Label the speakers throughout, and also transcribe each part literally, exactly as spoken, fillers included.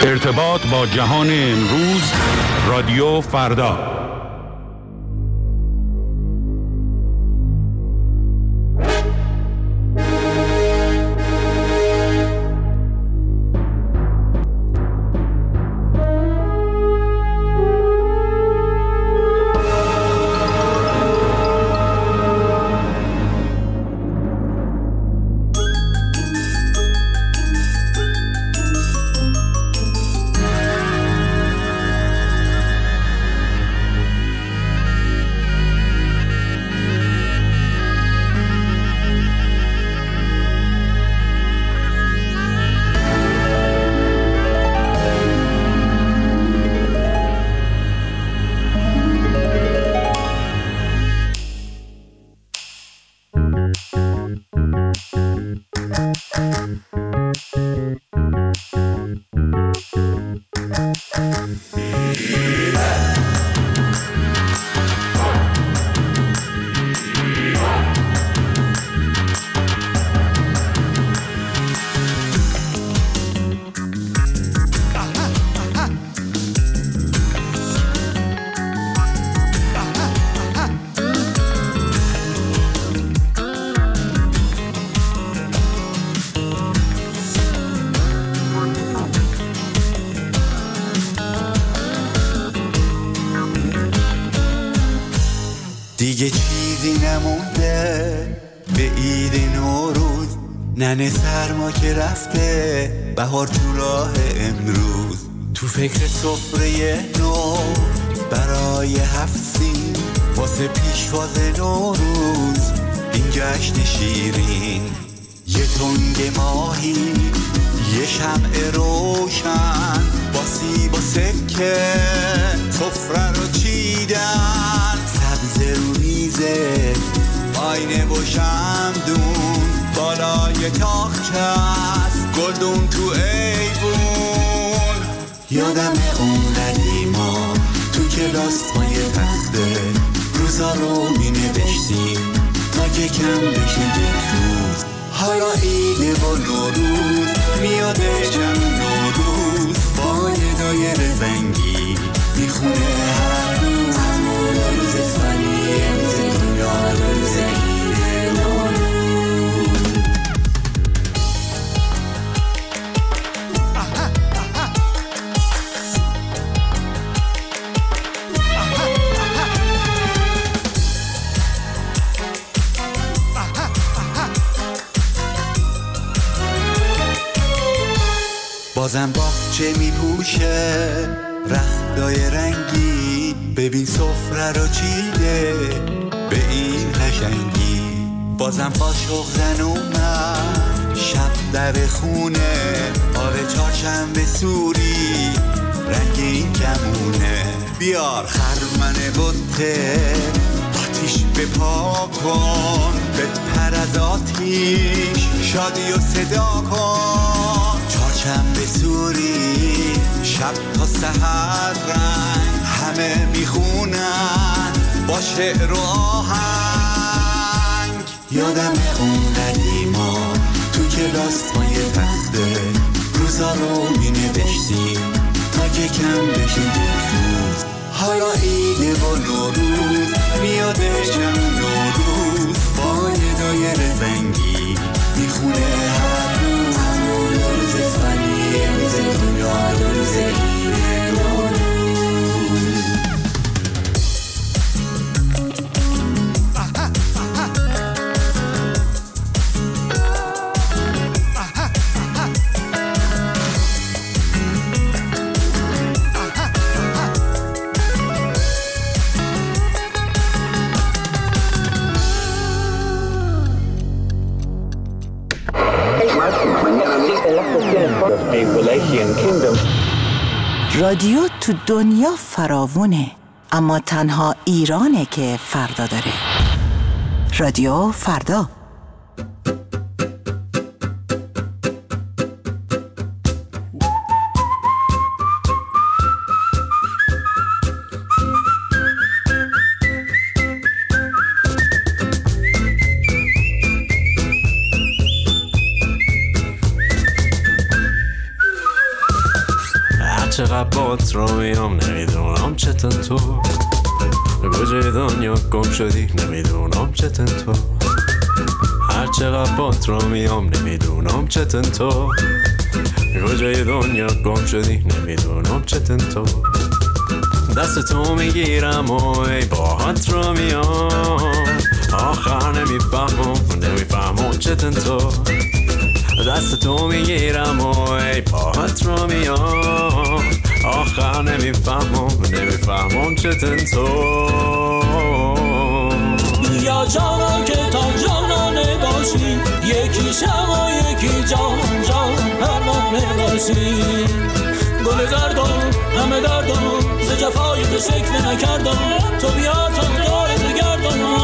Speaker 1: ارتباط با جهان امروز، رادیو فردا.
Speaker 2: دیگه چیزی نمونده به عید نوروز، ننه سرما که رفته، بهار تو راه امروز. تو فکر سفره نو برای هفت سین، واسه پیشواز نوروز این جشن شیرین. یه تنگ ماهی، یه شمع روشن، با سیب و سکه سفره رو چیدن. سبز رو ریزه آینه و شمدون، بالای تاخچه است گلدون تو ایوون. یادم اون قدیما تو کلاس ما یه تخته، روزا رو می نوشتیم تا که کم بشه یک روز. حالا عیده و نوروز میاده جمع نوروز، با ندای رزنگی میخونه هر روز. همون روز فانی امروز دنیا، روز عید نوروز. بازم باغچه میپوشه رختای رنگی، ببین سفره رو چیده به این قشنگی. بازم قاشق زن اومد شب در خونه، آره چهارشنبه سوری رنگ این کمونه. بیار خرمن بطه آتیش بپا کن، بپر از آتیش شادی و صدا کن. چهارشنبه سوری شب تا سحر رنگ، همه میخونن با شعر و آهنگ. یادم اون قدیما تو کلاس ما یه تخته، روزا رو می نوشتیم تا که کم بشه یک روز. حالا عیده و نوروز میاده جمع نوروز، با ندای رزنگی میخونه هر روز. همون روز فانی امروز دنیا، روز عید نوروز.
Speaker 3: رادیو تو دنیا فراوونه، اما تنها ایرانه که فردا داره. رادیو فردا.
Speaker 4: چقدر بات رو میام نمیدونم چتن تو کجای دنیا گم شدی نمیدونم چتن تو هر چقدر بات رو میام نمیدونم چتن تو کجای دنیا گم شدی نمیدونم چتن تو دست تو میگیرم و ای باهات رو میام آخر نمیفهمم نمیفهمم چتن تو دست تو میگیرم و ای باهات رو میام آخر نمیفهمم نمیفهمم چتن تو
Speaker 5: یا جانا که تا جانانه باشی یکی شم و یکی جان جان پروانه باشی گل زردم همه دردم ز جفای تو شکوه نکردم تو بیا تا دارت گردم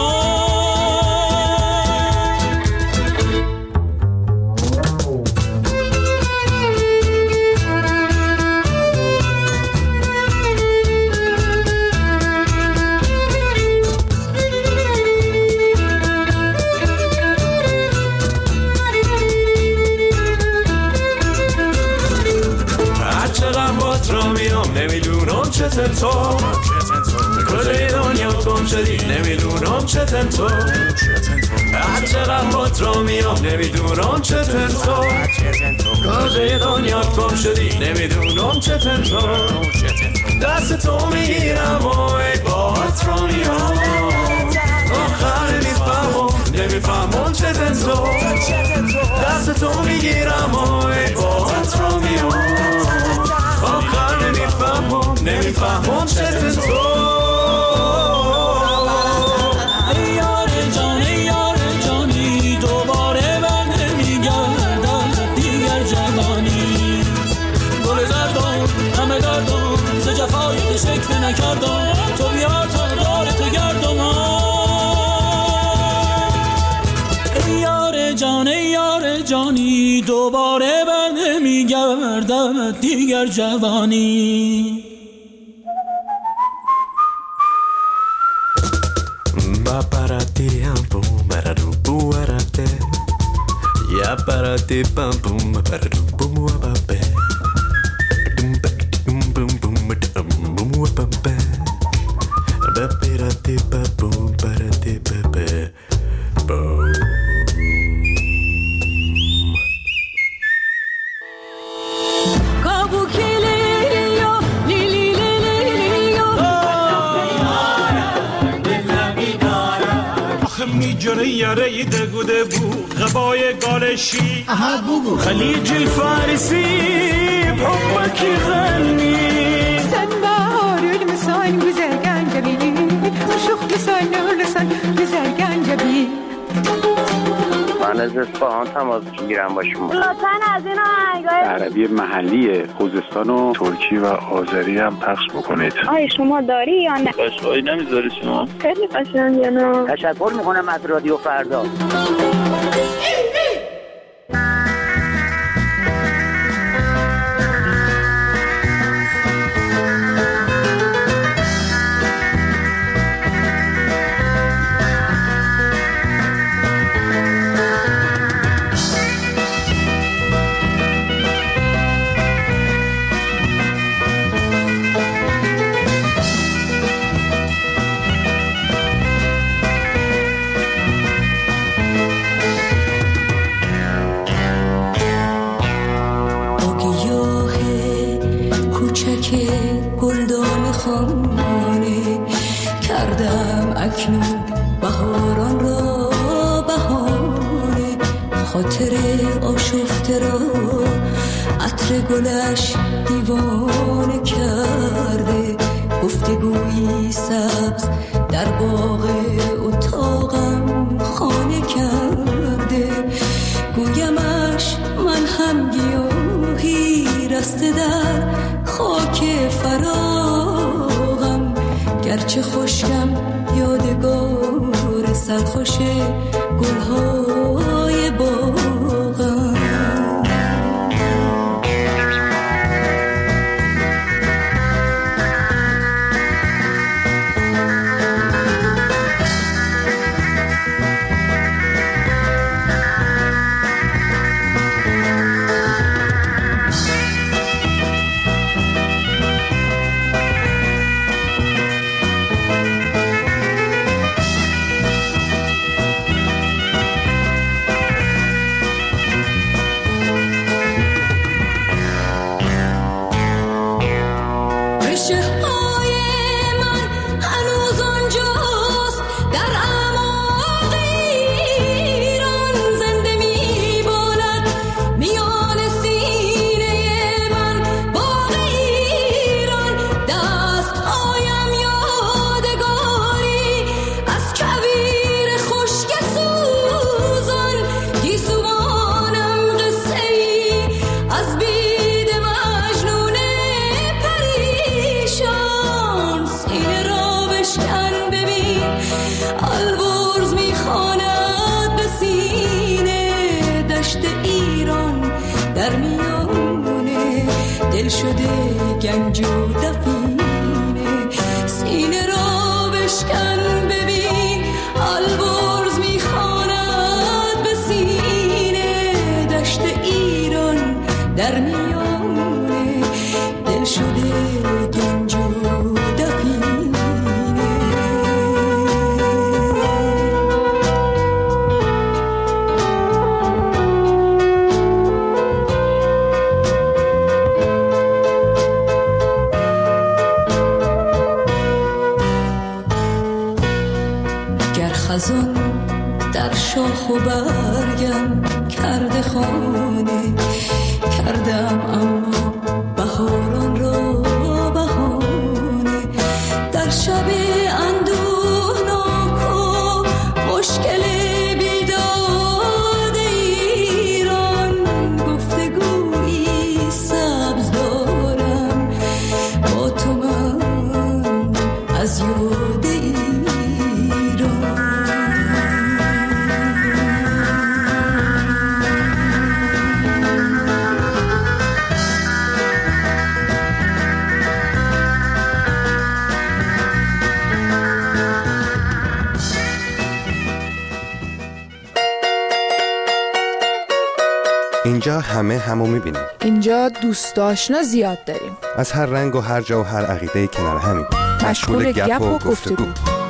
Speaker 5: نمیدونم چتن تو کجای دنیا گم شدی نمیدونم چتن تو هر چقدر بات رو میام نمیدونم چتن تو کجای دنیا گم شدی نمیدونم چتن تو دست تو میگیرم و ای بات رو میام آخر نمیفهمم نمیفهمم چتن تو دست تو میگیرم و ای بات رو میام آخر نمیفهمم نمیفهمم چتن تو ای یار جان ای یار جانی دوباره بر نمیگردم دیگر جوانی گل زردم همه دردم ز جفای تو شکوه نکردم تو بیا تا دارت گردم ای یار جان ای یار جانی دوباره بر نمیگردم دیگر جوانی
Speaker 4: با پراتی هم بوم برادو بوارده یا پراتی پم بوم برادو بوم و بابه دم بم بم بم بم بوم و بابه با پراتی پم بوم پراتی بابه بوم
Speaker 6: میجره یاره دگوده بو غبای گالشی خلیج الفارسی بحبك يغني
Speaker 7: سن بهار المسان güzel gencebi شوخ لسان لسان güzel gencebi
Speaker 8: من از اصفهان تماس میگیرم با شما
Speaker 9: لطفاً از این آهنگای
Speaker 10: عربی محلی خوزستان و ترکی و آذری هم پخش بکنید.
Speaker 9: آیا شما داری یا نه؟
Speaker 8: قشقایی نمیذاری شما؟
Speaker 9: خیلی قشنگه نه؟
Speaker 8: تشکر میکنم از رادیو فردا.
Speaker 11: گلدان خانه کردم اکنون بهاران را بهانه خاطر آشفته را عطر گلش دیوانه کرده گفتگویی سبز در باغ اتاقم خانه کرده گویمش من هم گیاهی رسته در خاک فراغم گرچه خوشم یادگار سرخوش گلهای باغم دل شده گنج و دفینه، سینه را بشکن ببین البرز میخواند به سینه، دشت ایران در میانه دل شده گنج و خزان در شاخ و برگم کرده خانه، کردم اما بهاران را بهانه، در شب اندوهناک و مشکل بیداد ایران، گفتگویی سبز دارم با تو من از یاد ایران.
Speaker 12: اینجا همه همو میبینیم.
Speaker 13: اینجا دوست آشنا زیاد داریم.
Speaker 12: از هر رنگ و هر جا و هر عقیده کنار همیم.
Speaker 13: مشغول گپ و گفتگو.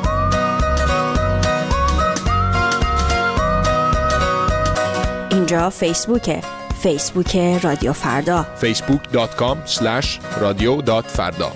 Speaker 14: اینجا فیسبوکه. فیسبوک رادیو فردا.
Speaker 15: فیسبوک دات کام اسلش رادیو دات فردا.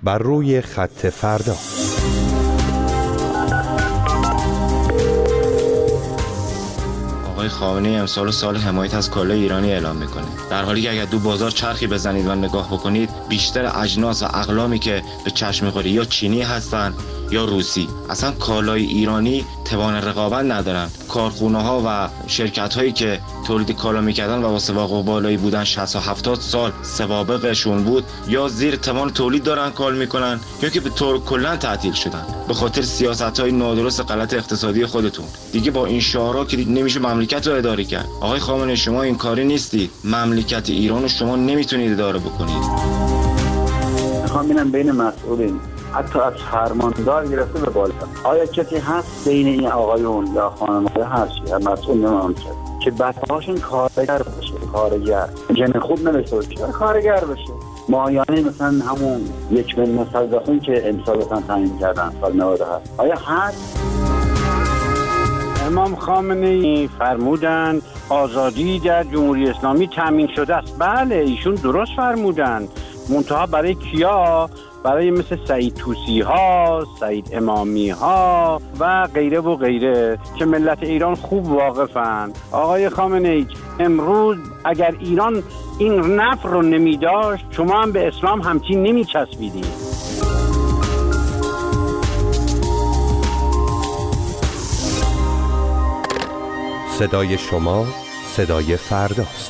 Speaker 12: بر روی خط فردا.
Speaker 16: آقای خامنه‌ای امسال سال حمایت از کالای ایرانی اعلام میکنه، در حالی که اگر دو بازار چرخی بزنید و نگاه بکنید بیشتر اجناس و اقلامی که به چشم میخوره یا چینی هستن یا روسی. اصلا کالای ایرانی توان رقابت ندارن. کارخونه ها و شرکت هایی که تولید کالا میکردن و با سوابق بالایی بودن شصت و هفتاد سال سوابقشون بود، یا زیر توان تولید دارن کار میکنن یا که به طور کلا تعطیل شدن به خاطر سیاست های نادرست غلط اقتصادی خودتون. دیگه با این شعارها که نمیشه مملکت رو اداره کرد. آقای خامنه‌ای شما این کاری نیستید. مملکت ایران رو شما نمیتونید اداره بکنید.
Speaker 17: میخوام ببینم بین مسئولین حتی از فرماندار گرفته به بالا آیا کسی هست بین این آقایون یا خانم‌ها هست یا مسئول نمانده که بچه‌هاشون کارگر بشه، کارگر جن خوب نمیشه کارگر بشه ماهیانه مثلا همون یک من مصدقون که امسال مثلا تعیین کردن سال نود و هفت آیا هست؟
Speaker 18: امام خامنه‌ای فرمودند آزادی در جمهوری اسلامی تامین شده است. بله ایشون درست فرمودند، منتها برای کیا؟ برای مثل سعید طوسی ها، سعید امامی ها و غیره و غیره که ملت ایران خوب واقفن. آقای خامنه‌ای امروز اگر ایران این نفر رو نمی داشت شما هم به اسلام همچین نمی چسبیدید.
Speaker 12: صدای شما صدای فرداست.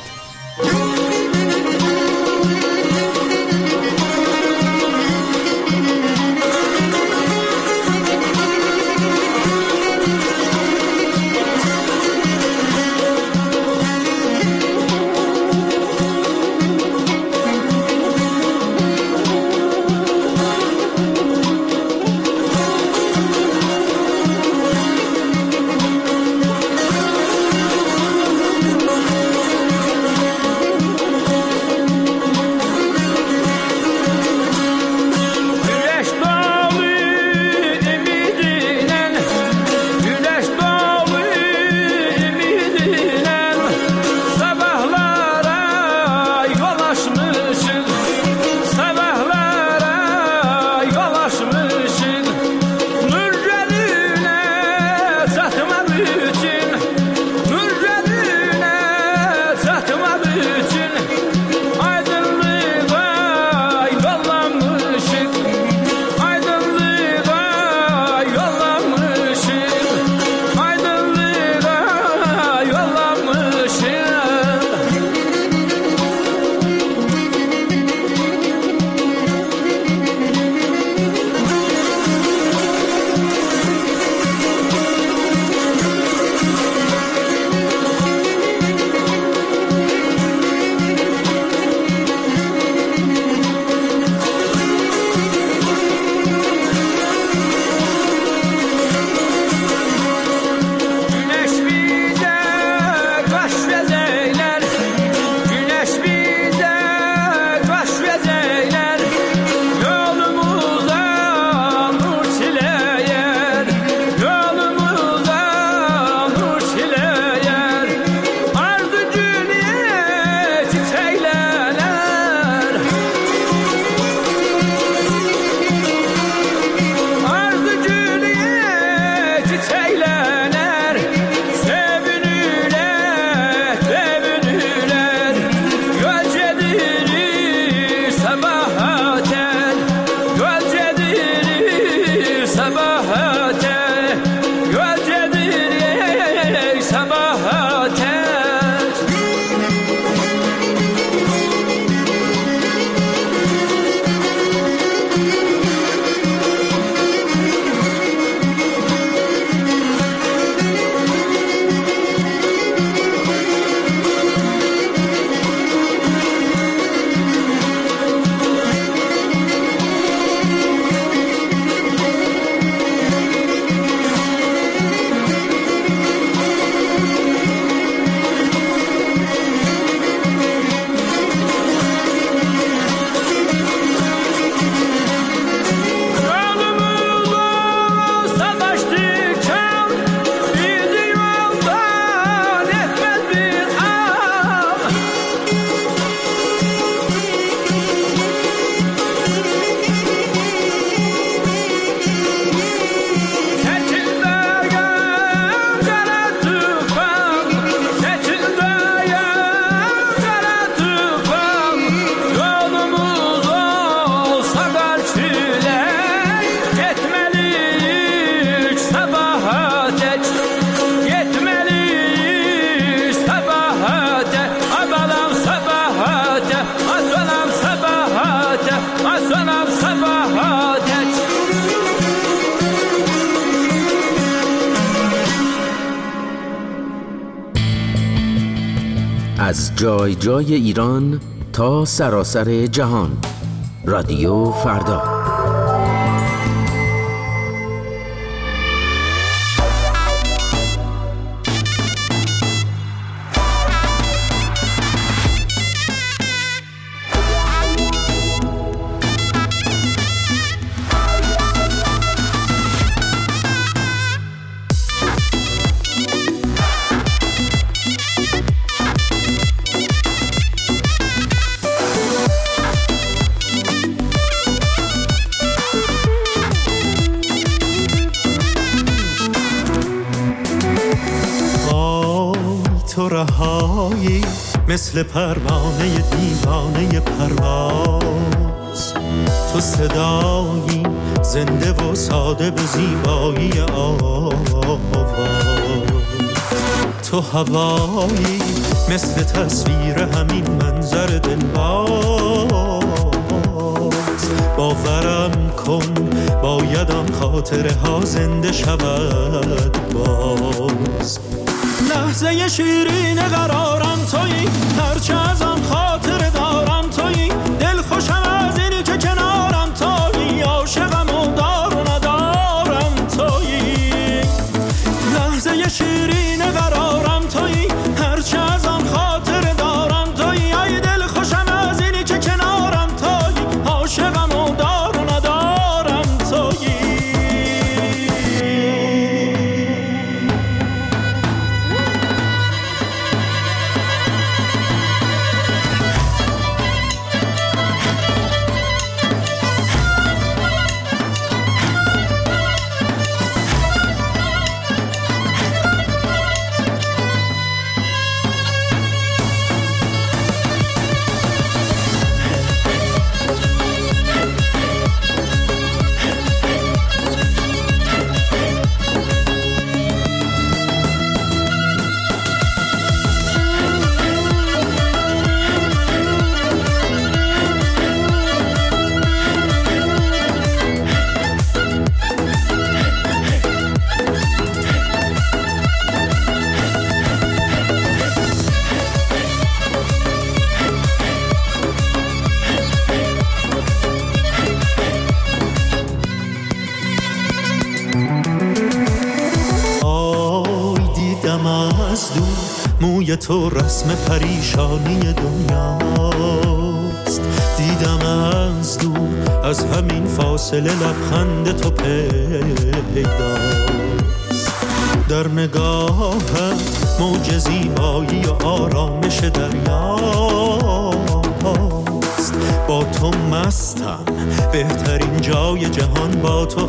Speaker 19: از جای جای ایران تا سراسر جهان. رادیو فردا.
Speaker 20: تو رهایی مثل پروانه دیوانه پرواز، تو صدایی زنده و ساده به زیبایی آواز، تو هوایی مثل تصویر همین منظر دلباز. باورم کن بایدم خاطره ها زنده شود باز. لحظه شیرین قرارم تویی، هرچه ازم خاطر دارم تویی، دل خوشم از اینی که کنارم تویی، عاشقم و دار و ندارم تویی. لحظه شیرین قرارم تویی، هرچه ازم خاطر دارم تویی، ای دل خوشم از اینی که کنارم تویی، عاشقم و دار و ندارم تویی. موی تو رسم پریشانی دنیاست، دیدم از دور از همین فاصله لبخند تو پیداست. در نگاهت موج زیبایی و آرامش دریاست. با تو مستم، بهترین جای جهان با تو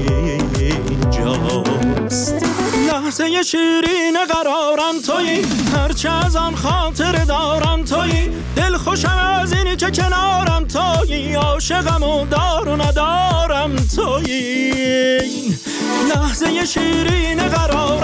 Speaker 20: همینجاست. لحظه شیرین قرارم تویی، هرچه از آن خاطر دارم تویی، دل خوشم از اینی که کنارم تویی، عاشقم و دار و ندارم تویی. لحظه شیرین قرارم